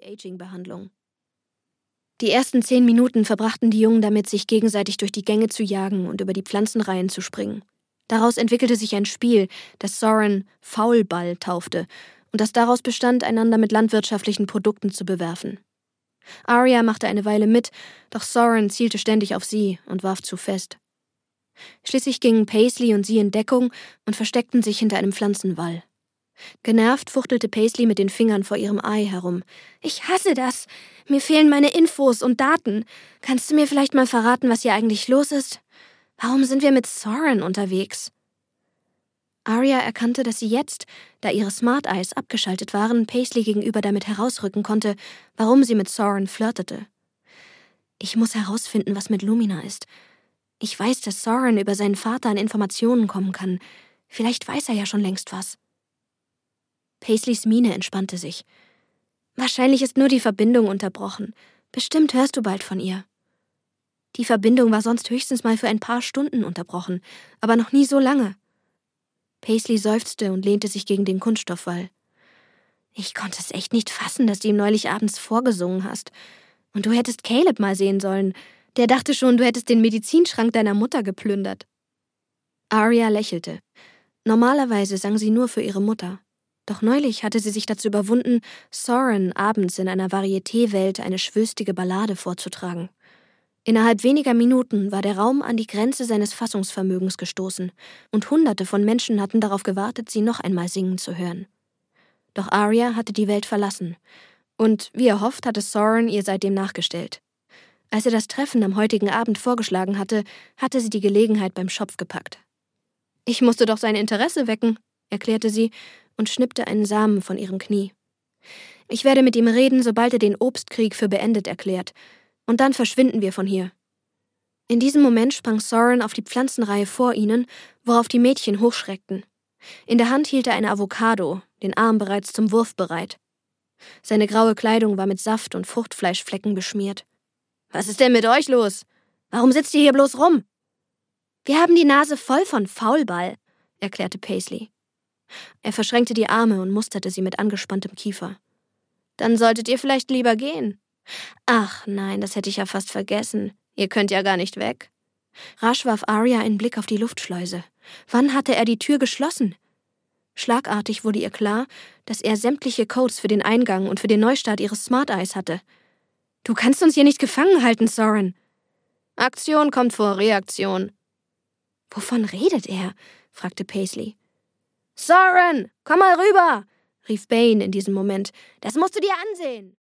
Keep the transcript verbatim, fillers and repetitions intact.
Anti-Aging-Behandlung. Die ersten zehn Minuten verbrachten die Jungen damit, sich gegenseitig durch die Gänge zu jagen und über die Pflanzenreihen zu springen. Daraus entwickelte sich ein Spiel, das Soren Faulball taufte und das daraus bestand, einander mit landwirtschaftlichen Produkten zu bewerfen. Arya machte eine Weile mit, doch Soren zielte ständig auf sie und warf zu fest. Schließlich gingen Paisley und sie in Deckung und versteckten sich hinter einem Pflanzenwall. Genervt fuchtelte Paisley mit den Fingern vor ihrem Ei herum. »Ich hasse das! Mir fehlen meine Infos und Daten. Kannst du mir vielleicht mal verraten, was hier eigentlich los ist? Warum sind wir mit Soren unterwegs?« Arya erkannte, dass sie jetzt, da ihre Smart Eyes abgeschaltet waren, Paisley gegenüber damit herausrücken konnte, warum sie mit Soren flirtete. »Ich muss herausfinden, was mit Lumina ist. Ich weiß, dass Soren über seinen Vater an Informationen kommen kann. Vielleicht weiß er ja schon längst was.« Paisleys Miene entspannte sich. »Wahrscheinlich ist nur die Verbindung unterbrochen. Bestimmt hörst du bald von ihr.« Die Verbindung war sonst höchstens mal für ein paar Stunden unterbrochen, aber noch nie so lange. Paisley seufzte und lehnte sich gegen den Kunststoffwall. »Ich konnte es echt nicht fassen, dass du ihm neulich abends vorgesungen hast. Und du hättest Caleb mal sehen sollen. Der dachte schon, du hättest den Medizinschrank deiner Mutter geplündert.« Arya lächelte. Normalerweise sang sie nur für ihre Mutter. Doch neulich hatte sie sich dazu überwunden, Soren abends in einer Varieté-Welt eine schwülstige Ballade vorzutragen. Innerhalb weniger Minuten war der Raum an die Grenze seines Fassungsvermögens gestoßen und Hunderte von Menschen hatten darauf gewartet, sie noch einmal singen zu hören. Doch Arya hatte die Welt verlassen und, wie erhofft, hatte Soren ihr seitdem nachgestellt. Als er das Treffen am heutigen Abend vorgeschlagen hatte, hatte sie die Gelegenheit beim Schopf gepackt. »Ich musste doch sein Interesse wecken«, erklärte sie und schnippte einen Samen von ihrem Knie. »Ich werde mit ihm reden, sobald er den Obstkrieg für beendet erklärt. Und dann verschwinden wir von hier.« In diesem Moment sprang Soren auf die Pflanzenreihe vor ihnen, worauf die Mädchen hochschreckten. In der Hand hielt er eine Avocado, den Arm bereits zum Wurf bereit. Seine graue Kleidung war mit Saft und Fruchtfleischflecken beschmiert. »Was ist denn mit euch los? Warum sitzt ihr hier bloß rum?« »Wir haben die Nase voll von Faulball«, erklärte Paisley. Er verschränkte die Arme und musterte sie mit angespanntem Kiefer. »Dann solltet ihr vielleicht lieber gehen.« »Ach nein, das hätte ich ja fast vergessen. Ihr könnt ja gar nicht weg.« Rasch warf Arya einen Blick auf die Luftschleuse. Wann hatte er die Tür geschlossen? Schlagartig wurde ihr klar, dass er sämtliche Codes für den Eingang und für den Neustart ihres Smart Eyes hatte. »Du kannst uns hier nicht gefangen halten, Soren!« »Aktion kommt vor Reaktion.« »Wovon redet er?« fragte Paisley. »Soren, komm mal rüber«, rief Bane in diesem Moment. »Das musst du dir ansehen.«